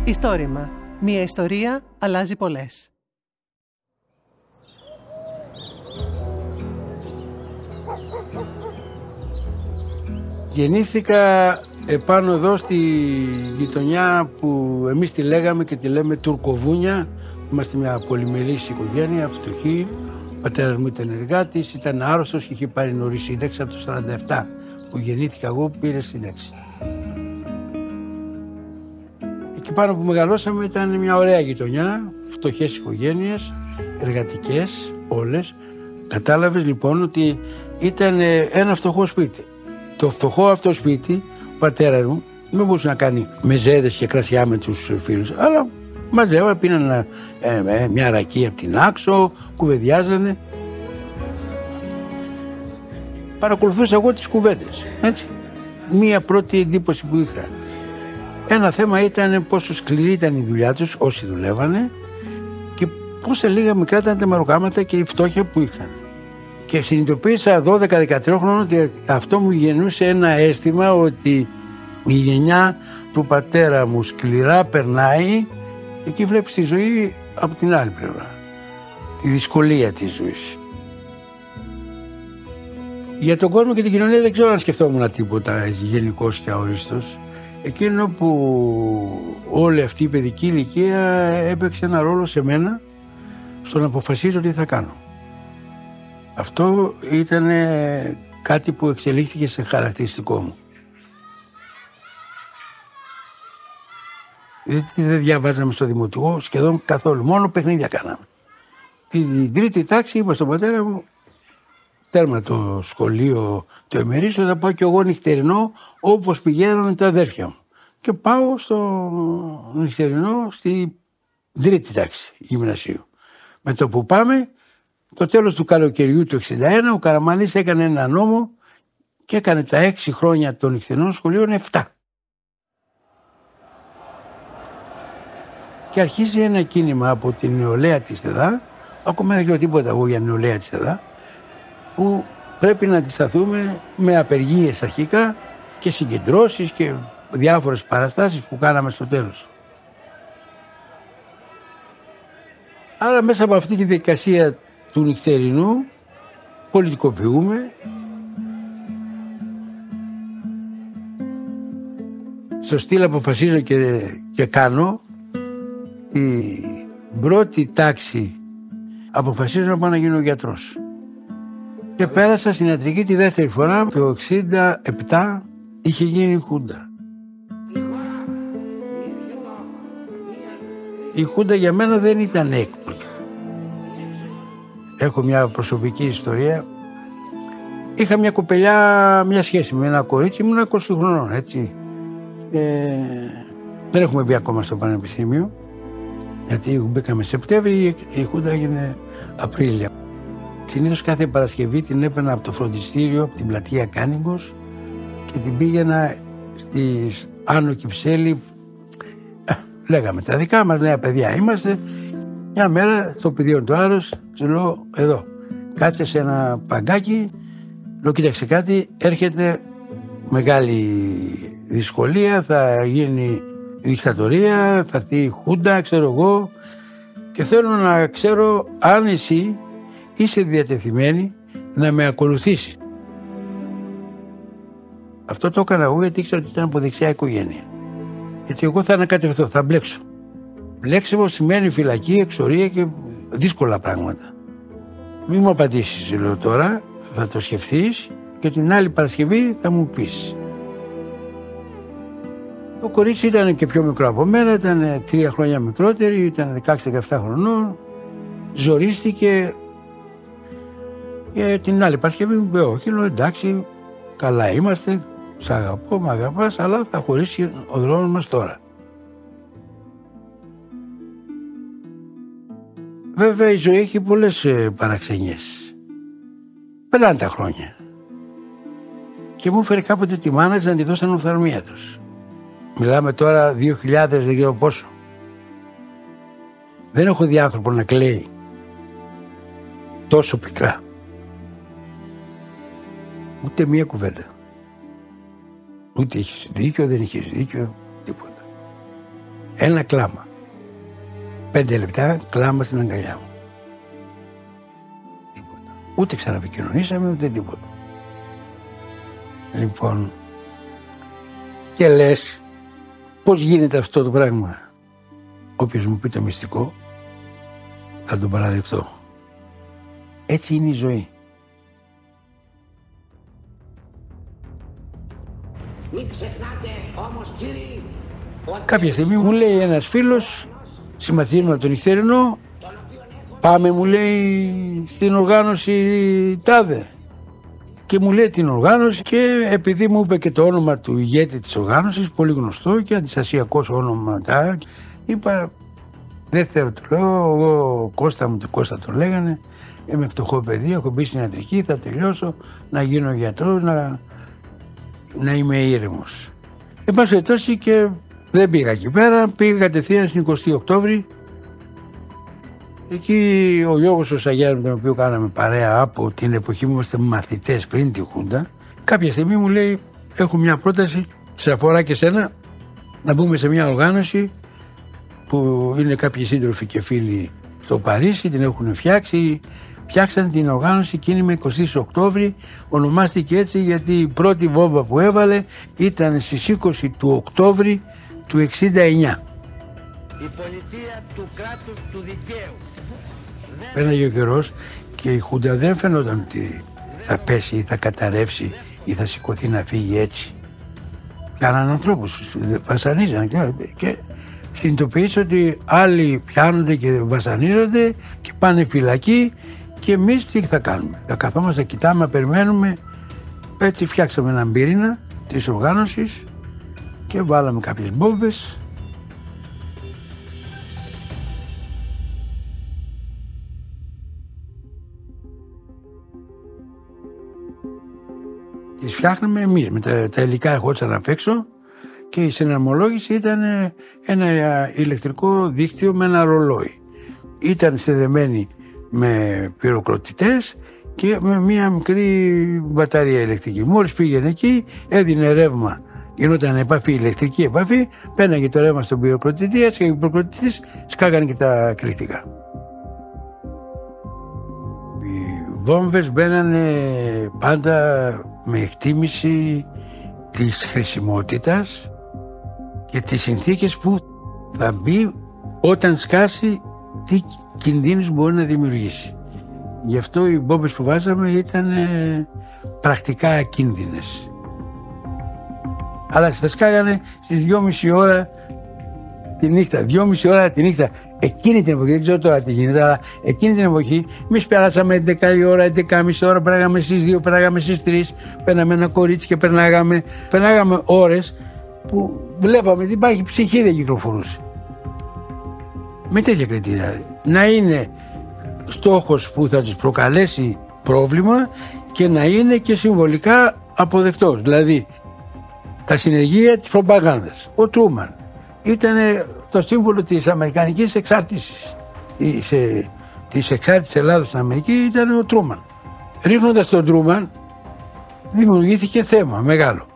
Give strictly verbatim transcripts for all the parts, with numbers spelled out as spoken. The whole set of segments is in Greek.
Ιστόρημα. Μία ιστορία αλλάζει πολλές. Γεννήθηκα επάνω εδώ στη γειτονιά που εμείς τη λέγαμε και τη λέμε Τουρκοβούνια. Είμαστε μια πολυμελής οικογένεια, φτωχή. Ο πατέρας μου ήταν εργάτης, ήταν άρρωστος και είχε πάρει νωρίς σύνταξη. Από το σαράντα επτά που γεννήθηκα εγώ πήρε σύνταξη. Εκεί πάνω που μεγαλώσαμε ήταν μια ωραία γειτονιά, φτωχές οικογένειες, εργατικές όλες. Κατάλαβες λοιπόν ότι ήταν ένα φτωχό σπίτι. Το φτωχό αυτό σπίτι, ο πατέρας μου δεν μπορούσε να κάνει μεζέδες και κρασιά με τους φίλους, αλλά μαζεύανε, πίνανε ε, ε, μια ρακή από την άξο, κουβεντιάζανε. Παρακολουθούσα εγώ τις κουβέντες, έτσι. Μία πρώτη εντύπωση που είχα. Ένα θέμα ήταν πόσο σκληρή ήταν η δουλειά τους, όσοι δουλεύανε, και πόσα λίγα μικρά ήταν τα μεροκάματα και η φτώχεια που είχαν. Και συνειδητοποίησα δώδεκα δεκατρία χρόνων ότι αυτό μου γεννούσε ένα αίσθημα ότι η γενιά του πατέρα μου σκληρά περνάει, εκεί βλέπεις τη ζωή από την άλλη πλευρά. Τη δυσκολία της ζωής. Για τον κόσμο και την κοινωνία δεν ξέρω αν σκεφτόμουν τίποτα γενικώς και αορίστος. Εκείνο που όλη αυτή η παιδική ηλικία έπαιξε ένα ρόλο σε μένα στο να αποφασίζω τι θα κάνω. Αυτό ήταν κάτι που εξελίχθηκε σε χαρακτηριστικό μου. Δεν διαβάζαμε στο δημοτικό σχεδόν καθόλου, μόνο παιχνίδια κάναμε. Την τρίτη τάξη είπα στον πατέρα μου, τέρμα το σχολείο το ημερήσιο, θα πάω κι εγώ νυχτερινό όπως πηγαίνουν τα αδέρφια μου. Και πάω στο νυχτερινό στη τρίτη τάξη γυμνασίου. Με το που πάμε, το τέλος του καλοκαιριού του εξήντα ένα, ο Καραμανλής έκανε ένα νόμο και έκανε τα έξι χρόνια των νυχτερινών σχολείων εφτά. Και αρχίζει ένα κίνημα από την νεολαία της ΕΔΑ, ακόμα δεν ξέρω τίποτα εγώ για νεολαία της ΕΔΑ, που πρέπει να αντισταθούμε με απεργίες αρχικά και συγκεντρώσεις και διάφορες παραστάσεις που κάναμε στο τέλος. Άρα μέσα από αυτή τη διαδικασία του νυχτερινού πολιτικοποιούμε. Στο στυλ αποφασίζω και, και κάνω. Η πρώτη τάξη αποφασίζω να πάω να γίνω γιατρός. Και πέρασα στην ιατρική τη δεύτερη φορά. Το εξήντα επτά είχε γίνει η Χούντα. Η Χούντα για μένα δεν ήταν έκπληξη. Έχω μια προσωπική ιστορία. Είχα μια κοπελιά, μια σχέση με ένα κορίτσι, ήμουν είκοσι χρονών, έτσι. Ε, δεν έχουμε μπει ακόμα στο πανεπιστήμιο, γιατί μπήκαμε Σεπτέμβρη, η Χούντα έγινε Απρίλιο. Συνήθως κάθε Παρασκευή την έπαιρνα από το φροντιστήριο, από την πλατεία Κάνιγκος, και την πήγαινα στη Άνω Κυψέλη. Ε, λέγαμε τα δικά μας, νέα παιδιά είμαστε. Μια μέρα στο πηδείο του Άρρος, του λέω εδώ, κάτσε σε ένα παγκάκι, λέω κοίταξε κάτι, έρχεται μεγάλη δυσκολία, θα γίνει δικτατορία, θα έρθει η Χούντα, ξέρω εγώ, και θέλω να ξέρω αν εσύ είσαι διατεθειμένη να με ακολουθήσει. Αυτό το έκανα εγώ γιατί ήξερα ότι ήταν από δεξιά οικογένεια. Γιατί εγώ θα ανακατευθώ, θα μπλέξω. Μπλέξιμο σημαίνει φυλακή, εξορία και δύσκολα πράγματα. Μην μου απαντήσεις, λέω τώρα, θα το σκεφτείς και την άλλη Παρασκευή θα μου πεις. Το κορίτσι ήταν και πιο μικρό από μένα, ήταν τρία χρόνια μικρότερη, ήταν δεκαέξι δεκαεπτά χρονών, ζορίστηκε και την άλλη Παρασκευή μου είπε όχι, λέω εντάξει, καλά είμαστε, σ' αγαπώ, μ' αγαπάς, αλλά θα χωρίσει ο δρόμος μας τώρα. Βέβαια η ζωή έχει πολλές παραξενιές. Περνάνε τα χρόνια. Και μου έφερε κάποτε τη μάνα της να τη δώσαν οφθαλμία τους. Μιλάμε τώρα δύο χιλιάδες, δεν ξέρω πόσο. Δεν έχω δει άνθρωπο να κλαίει τόσο πικρά. Ούτε μία κουβέντα. Ούτε έχεις δίκιο, δεν έχεις δίκιο, τίποτα. Ένα κλάμα. Πέντε λεπτά κλάμα στην αγκαλιά μου. Τίποτα. Ούτε ξαναπικοινωνήσαμε ούτε τίποτα. Λοιπόν, και λες πώς γίνεται αυτό το πράγμα. Όποιος μου πει το μυστικό θα τον παραδεχτώ. Έτσι είναι η ζωή. Μην ξεχνάτε όμως, κύριοι, ότι... Κάποια στιγμή μου λέει ένας φίλος, συμμαθήνουμε από τον νυχτερινό, πάμε, μου λέει, στην οργάνωση τάδε. Και μου λέει την οργάνωση, και επειδή μου είπε και το όνομα του ηγέτη της οργάνωσης, πολύ γνωστό και αντιστασιακός όνομα, είπα, δεν θέλω, το λέω, εγώ Κώστα μου, του Κώστα τον λέγανε, είμαι φτωχό παιδί, έχω μπει στην ιατρική, θα τελειώσω, να γίνω γιατρός, να, να είμαι ήρεμος. Εν πάση περιπτώσει, και δεν πήγα εκεί πέρα, πήγα κατευθείαν στην εικοστή Οκτώβρη. Εκεί ο Γιώργος ο Σαγιάννης, με τον οποίο κάναμε παρέα από την εποχή που είμαστε μαθητές πριν τη Χούντα, κάποια στιγμή μου λέει, έχω μια πρόταση, σε αφορά και σένα, να μπούμε σε μια οργάνωση που είναι κάποιοι σύντροφοι και φίλοι στο Παρίσι, την έχουν φτιάξει. Φτιάξαν την οργάνωση κίνημα εικοστή Οκτώβρη, ονομάστηκε έτσι γιατί η πρώτη βόμβα που έβαλε ήταν στις είκοσι του Οκτώβρη του εξήντα εννιά. Η πολιτεία του κράτους του δικαίου. Πέραγε ο καιρός και η Χούντα δεν φαινόταν ότι θα πέσει ή θα καταρρεύσει ή θα σηκωθεί να φύγει έτσι. Κάναν ανθρώπους, βασανίζαν και, και συνειδητοποιείς ότι άλλοι πιάνονται και βασανίζονται και πάνε φυλακή, και εμείς τι θα κάνουμε? Θα καθόμαστε, κοιτάμε, περιμένουμε. Έτσι φτιάξαμε έναν πυρήνα της οργάνωσης και βάλαμε κάποιες μπόμπες. Τις φτιάχναμε εμείς, με τα, τα υλικά ερχόντουσαν απ' έξω, και η συναρμολόγηση ήταν ένα ηλεκτρικό δίκτυο με ένα ρολόι. Ήταν στεδεμένη με πυροκλωτητές και με μία μικρή μπαταρία ηλεκτρική. Μόλις πήγαινε εκεί, έδινε ρεύμα, γινόταν επαφή, ηλεκτρική επαφή, πέναγε το ρεύμα στον πυροκλωτητή, έτσι, και οι πυροκλωτητές σκάγανε και τα κρυκτικά. Οι βόμβες μπαίνανε πάντα με εκτίμηση της χρησιμότητας και τις συνθήκες που θα μπει όταν σκάσει, τι κινδύνους μπορεί να δημιουργήσει. Γι' αυτό οι μπόμπες που βάζαμε ήταν ε, πρακτικά ακίνδυνες. Αλλά θα σκάγανε στις δυόμιση ώρα τη νύχτα. δυόμιση ώρα τη νύχτα. Εκείνη την εποχή, δεν ξέρω τώρα τι γίνεται, αλλά εκείνη την εποχή εμείς περάσαμε έντεκα η ώρα, έντεκα και μισή ώρα, περνάγαμε στις δύο, περνάγαμε στις τρεις, παίρναμε ένα κορίτσι και περνάγαμε, περνάγαμε ώρες που βλέπαμε ότι υπάρχει ψυχή, δεν κυκλοφορούσε. Με τέτοια κριτήρια. Να είναι στόχος που θα τους προκαλέσει πρόβλημα και να είναι και συμβολικά αποδεκτός. Δηλαδή τα συνεργεία της προπαγάνδας. Ο Τρούμαν ήταν το σύμβολο της αμερικανικής εξάρτησης. Σε, της εξάρτησης Ελλάδος στην Αμερική ήταν ο Τρούμαν. Ρίχνοντας τον Τρούμαν δημιουργήθηκε θέμα μεγάλο.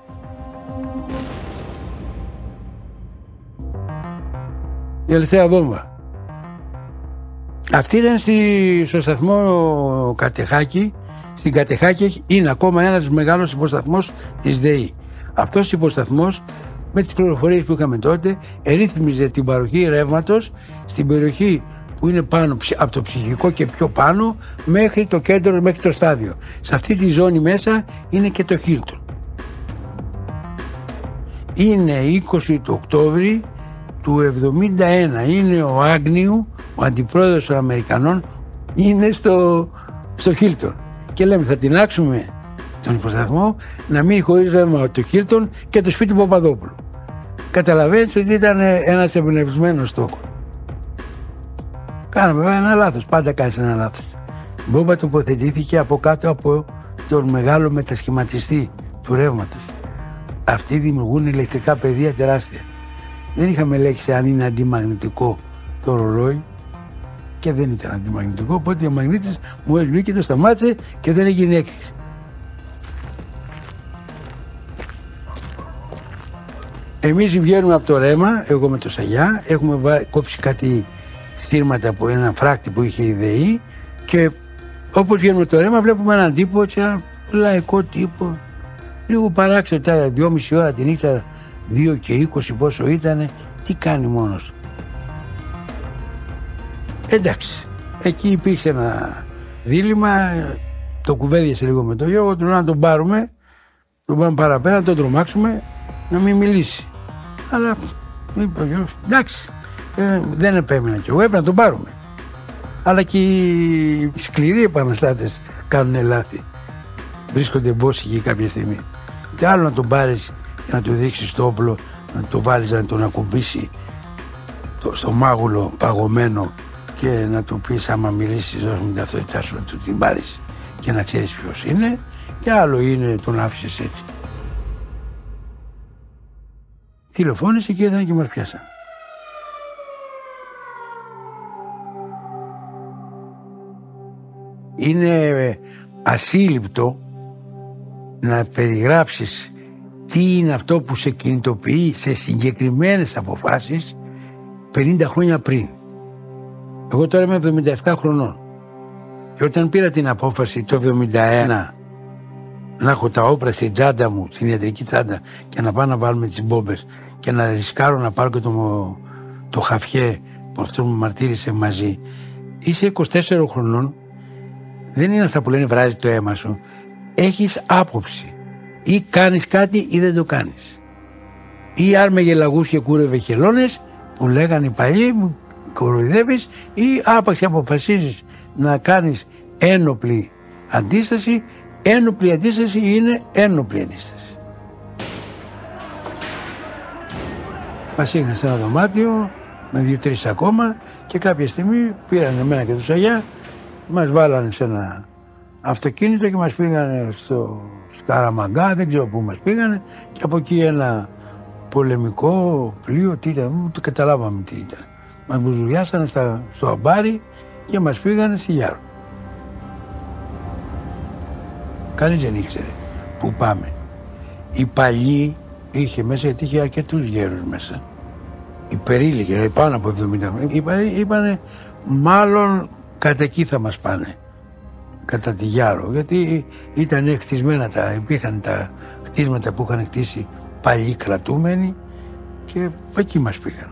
Η τελευταία βόμβα. Αυτή ήταν στη, στο σταθμό Κατεχάκη. Στην Κατεχάκη είναι ακόμα ένας μεγάλος υποσταθμός της ΔΕΗ. Αυτός ο υποσταθμός, με τις πληροφορίες που είχαμε τότε, ερρύθμιζε την παροχή ρεύματος στην περιοχή που είναι πάνω από το ψυχικό και πιο πάνω, μέχρι το κέντρο, μέχρι το στάδιο. Σε αυτή τη ζώνη μέσα είναι και το Χίλτον. Είναι είκοσι του Οκτώβρη του εβδομήντα ένα. Είναι ο Άγνιου, ο αντιπρόεδρος των Αμερικανών, είναι στο, στο Χίλτον. Και λέμε, θα τεινάξουμε τον υποσταθμό να μείνει χωρίς ρεύμα το Χίλτον και το σπίτι του Παπαδόπουλου. Καταλαβαίνεις ότι ήταν ένας εμπνευσμένος στόχος. Κάναμε ένα λάθος, πάντα κάνεις ένα λάθος. Η μπόμπα τοποθετήθηκε από κάτω από τον μεγάλο μετασχηματιστή του ρεύματος. Αυτοί δημιουργούν ηλεκτρικά πεδία τεράστια. Δεν είχαμε λέξει αν είναι αντιμαγνητικό το ρολόι, και δεν ήταν αντιμαγνητικό, οπότε ο μαγνήτης μου έλειπε και το σταμάτησε και δεν έγινε έκρηξη. Εμείς βγαίνουμε από το ρέμα, εγώ με το Σαγιά, έχουμε βά... κόψει κάτι στήρματα από ένα φράκτη που είχε η ΔΕΗ και όπως βγαίνουμε το ρέμα βλέπουμε έναν τύπο, έτσι, ένα λαϊκό τύπο, λίγο παράξενο, τα δυόμιση ώρα τη νύχτα, δύο και είκοσι πόσο ήτανε, τι κάνει μόνος. Εντάξει, εκεί υπήρξε ένα δίλημμα, το κουβέντιασε λίγο με τον Γιώργο, του λέω να τον πάρουμε, τον πάμε παραπέρα, να τον τρομάξουμε, να μην μιλήσει. Αλλά είπε ο Γιώργος, εντάξει, ε, δεν επέμεινα κι εγώ, έπρεπε να τον πάρουμε. Αλλά και οι σκληροί επαναστάτες κάνουν λάθη. Βρίσκονται μπόσικοι κάποια στιγμή. Τι άλλο να τον πάρεις και να του δείξεις το όπλο, να το βάλεις να τον ακουμπήσει το, στο μάγουλο παγωμένο και να του πεις άμα μιλήσεις δώσ' μου την ταυτότητά σου, να του την πάρεις και να ξέρεις ποιος είναι, και άλλο είναι τον άφησες έτσι. Τηλεφώνησε και ήρθαν και μας πιάσαν. Είναι ασύλληπτο να περιγράψεις τι είναι αυτό που σε κινητοποιεί σε συγκεκριμένες αποφάσεις πενήντα χρόνια πριν. Εγώ τώρα είμαι εβδομήντα επτά χρονών και όταν πήρα την απόφαση το εβδομήντα ένα να έχω τα όπλα στην τσάντα μου, στην ιατρική τσάντα, και να πάω να βάλουμε τις μπόμπες και να ρισκάρω να πάρω και το, το χαφιέ που αυτό μου μαρτύρησε μαζί, είσαι είκοσι τέσσερα χρονών, δεν είναι αυτά που λένε βράζει το αίμα σου, έχεις άποψη, ή κάνεις κάτι ή δεν το κάνεις, ή άρμεγε λαγούς και κούρευε χελώνες που λέγανε οι παλιοί, μου κοροϊδεύεις, ή άπαξ αποφασίζεις να κάνεις ένοπλη αντίσταση. Ένοπλη αντίσταση είναι ένοπλη αντίσταση. Μας είχαν σε ένα δωμάτιο με δύο-τρεις ακόμα και κάποια στιγμή πήραν εμένα και το Σαγιά, μας βάλανε σε ένα αυτοκίνητο και μας πήγανε στο Σκαραμαγκά, δεν ξέρω πού μας πήγανε, και από εκεί ένα πολεμικό πλοίο, τι ήταν, το καταλάβαμε τι ήταν. Μας μπουζουριάσανε στα, στο αμπάρι και μας πήγανε στη Γιάρο. Κανείς δεν ήξερε πού πάμε. Η παλιή είχε μέσα, γιατί είχε αρκετούς γέρους μέσα. Οι περίλικοι, δηλαδή πάνω από εβδομήντα χρόνια, είπανε, είπανε μάλλον κατά εκεί θα μας πάνε, κατά τη Γιάρο, γιατί ήταν χτισμένα τα, υπήρχαν τα χτίσματα που είχαν χτίσει παλιοί κρατούμενοι και εκεί μας πήγαν.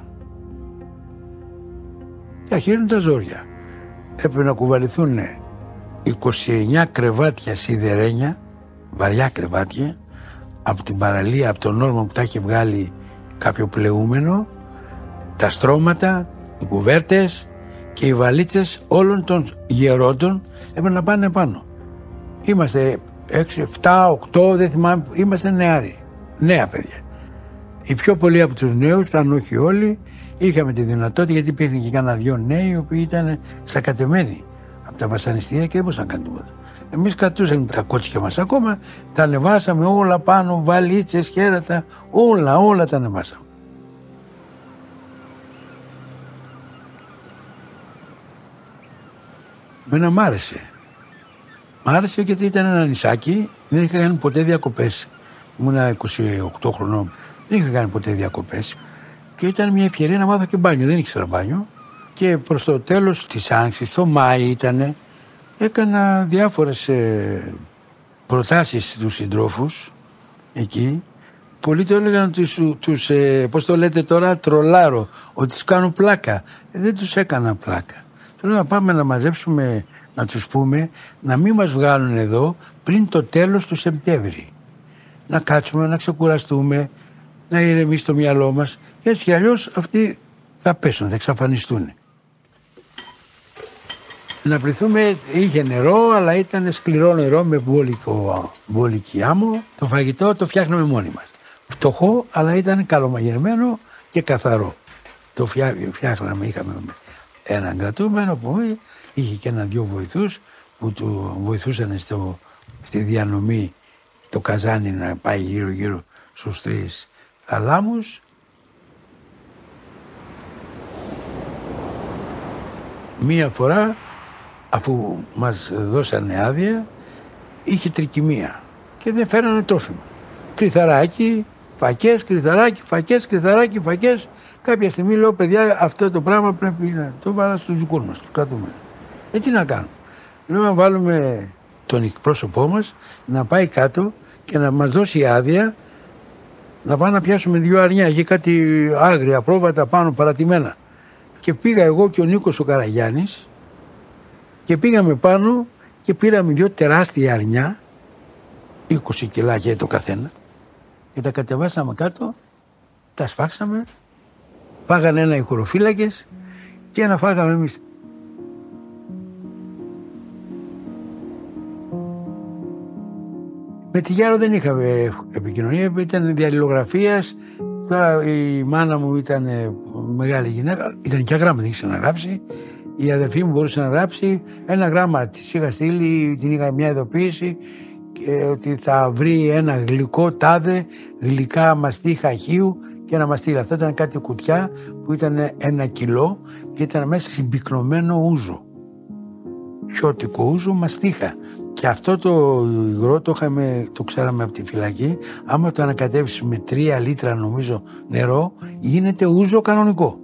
Και αρχίζουν τα ζόρια. Έπρεπε να κουβαληθούν είκοσι εννιά κρεβάτια σιδερένια, βαριά κρεβάτια, από την παραλία, από τον όρμο που τα είχε βγάλει κάποιο πλεούμενο, τα στρώματα, οι κουβέρτες και οι βαλίτσες όλων των γερόντων έπρεπε να πάνε πάνω. Είμαστε έξι, επτά, οκτώ, δεν θυμάμαι, είμαστε νεάροι, νέα παιδιά. Οι πιο πολλοί από τους νέους, αν όχι όλοι, είχαμε τη δυνατότητα, γιατί υπήρχαν και κανένα δυο νέοι οι οποίοι ήταν σακατεμένοι από τα βασανιστήρια και δεν μπορούσαν να κάνουν τίποτα. Εμείς κρατούσαμε τα κότσια μας ακόμα, τα ανεβάσαμε όλα πάνω, βαλίτσες, χέρατα, όλα, όλα τα ανεβάσαμε. Μένα μ' άρεσε. Μ' άρεσε γιατί ήταν ένα νησάκι, δεν είχα κάνει ποτέ διακοπές. Ήμουνα είκοσι οκτώ χρονών, δεν είχα κάνει ποτέ διακοπές και ήταν μια ευκαιρία να μάθω και μπάνιο, δεν ήξερα μπάνιο. Και προς το τέλος της Άνοιξης, το Μάη ήτανε, έκανα διάφορες ε, προτάσεις στους συντρόφους εκεί. Πολλοί το έλεγαν τους, τους ε, πώς το λέτε τώρα, τρολάρω, ότι τους κάνω πλάκα. Ε, δεν τους έκανα πλάκα. Του λέω να πάμε να μαζέψουμε, να τους πούμε, να μην μας βγάλουν εδώ πριν το τέλος του Σεπτέμβρη. Να κάτσουμε, να ξεκουραστούμε, να ηρεμήσει το μυαλό μας. Έτσι κι αλλιώς αυτοί θα πέσουν, θα εξαφανιστούν. Να πληθούμε, είχε νερό, αλλά ήταν σκληρό νερό με μπόλικο, μπόλικη άμμο. Το φαγητό το φτιάχναμε μόνοι μας. Φτωχό, αλλά ήταν καλομαγειρεμένο και καθαρό. Το φτιά, φτιάχναμε, είχαμε έναν κρατούμενο που είχε και ένα-δυο βοηθούς που του βοηθούσαν στο, στη διανομή το καζάνι να πάει γύρω-γύρω στους τρεις θαλάμους. Μία φορά, αφού μας δώσανε άδεια, είχε τρικυμία και δεν φέρανε τρόφιμα. Κρυθαράκι, Φακές, κρυθαράκι, φακές, κρυθαράκι, φακές. Κάποια στιγμή λέω, παιδιά, αυτό το πράγμα πρέπει να το βάλω στους δικούς μας, τους κρατούμε. Ε, τι να κάνουμε. Λέω να βάλουμε τον εκπρόσωπό μας να πάει κάτω και να μας δώσει άδεια να πάμε να πιάσουμε δύο αρνιά. Είχε κάτι άγρια πρόβατα πάνω παρατημένα. Και πήγα εγώ και ο Νίκος ο Καραγιάννης και πήγαμε πάνω και πήραμε δύο τεράστια αρνιά, είκοσι κιλάκια το καθένα, και τα κατεβάσαμε κάτω, τα σφάξαμε, φάγανε ένα οι χωροφύλακες και ένα φάγαμε εμείς. Με τη Γιάρο δεν είχαμε επικοινωνία, ήταν διαλληλογραφίας. Τώρα η μάνα μου ήταν μεγάλη γυναίκα, ήταν και γράμμα, δεν ήξερε να γράψει. Η αδερφή μου μπορούσε να γράψει ένα γράμμα. Της είχα στείλει, την είχα μια ειδοποίηση και ότι θα βρει ένα γλυκό τάδε, γλυκά μαστίχα χείου και να μας στείλει. Αυτό ήταν κάτι κουτιά που ήταν ένα κιλό και ήταν μέσα συμπυκνωμένο ούζο. Χιώτικο ούζο μαστίχα. Και αυτό το υγρό το, είχαμε, το ξέραμε από τη φυλακή. Άμα το ανακατεύσεις με τρία λίτρα νομίζω νερό, γίνεται ούζο κανονικό.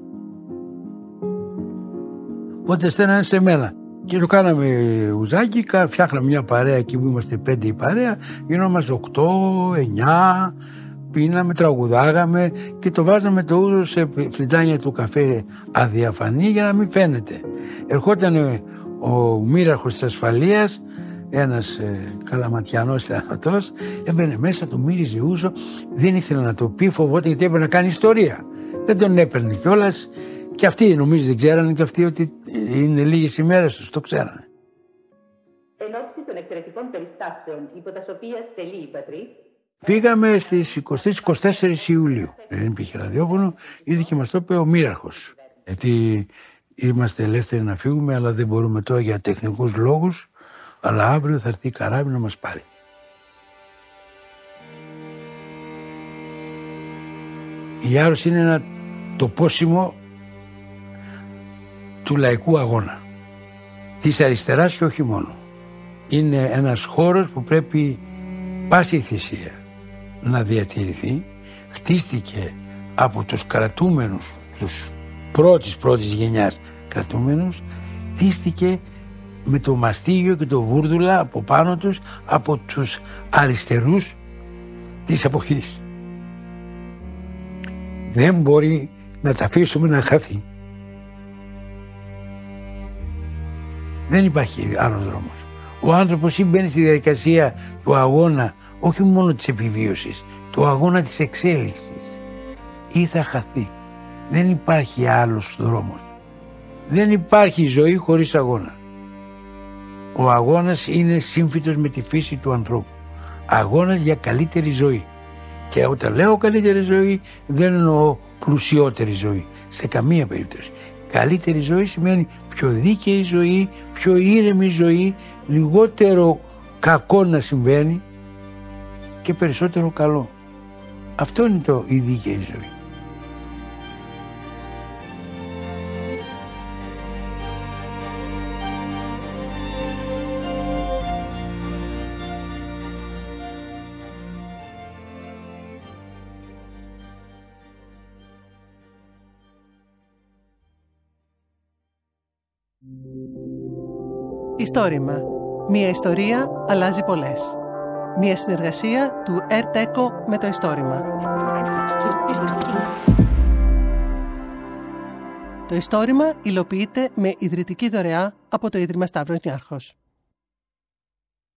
Οπότε στέλνανε σε μένα. Και το κάναμε ουζάκι, φτιάχναμε μια παρέα εκεί που είμαστε πέντε η παρέα, γινόμαστε οκτώ, εννιά, πίναμε, τραγουδάγαμε και το βάζαμε το ούζο σε φλιτάνια του καφέ αδιαφανή για να μην φαίνεται. Ερχόταν ο μοίραρχος της ασφαλείας, ένας ε, καλαματιανός θανατός, έμπαινε μέσα, του μύριζε ούζο, δεν ήθελε να το πει, φοβόταν γιατί έπρεπε να κάνει ιστορία. Δεν τον έπαιρνε κιόλας. Και αυτοί νομίζω δεν ξέρανε και αυτοί ότι είναι λίγες ημέρες τους, το ξέρανε. Εν ώψη των εξαιρετικών περιστάσεων υπό τα οποία τελεί η πατρί. Φύγαμε στις είκοσι τρεις είκοσι τέσσερις Ιουλίου. Δεν υπήρχε ραδιόφωνο, ήδη και μας το είπε ο μοίραρχος. Γιατί είμαστε ελεύθεροι να φύγουμε, αλλά δεν μπορούμε τώρα για τεχνικούς λόγους. Αλλά αύριο θα έρθει η καράβη να μας πάρει. Η Άρρωση είναι ένα τοπόσιμο του λαϊκού αγώνα, της αριστεράς και όχι μόνο. Είναι ένας χώρος που πρέπει πάση θυσία να διατηρηθεί. Χτίστηκε από τους κρατούμενους, τους πρώτης πρώτης γενιάς κρατούμενους, χτίστηκε με το μαστίγιο και το βούρδουλα από πάνω τους από τους αριστερούς της εποχής. Δεν μπορεί να τα αφήσουμε να χαθεί. Δεν υπάρχει άλλος δρόμος. Ο άνθρωπος ή μπαίνει στη διαδικασία του αγώνα, όχι μόνο της επιβίωσης, του αγώνα της εξέλιξης, ή θα χαθεί. Δεν υπάρχει άλλος δρόμος. Δεν υπάρχει ζωή χωρίς αγώνα. Ο αγώνας είναι σύμφυτος με τη φύση του ανθρώπου. Αγώνας για καλύτερη ζωή. Και όταν λέω καλύτερη ζωή, δεν εννοώ πλουσιότερη ζωή. Σε καμία περίπτωση. Καλύτερη ζωή σημαίνει πιο δίκαιη ζωή, πιο ήρεμη ζωή, λιγότερο κακό να συμβαίνει και περισσότερο καλό. Αυτό είναι το η δίκαιη ζωή. Ιστόρημα. Μία ιστορία αλλάζει πολλές. Μία συνεργασία του ΕΡΤΕΚΟ με το Ιστόρημα. Το Ιστόρημα υλοποιείται με ιδρυτική δωρεά από το Ίδρυμα Σταύρος Νιάρχος.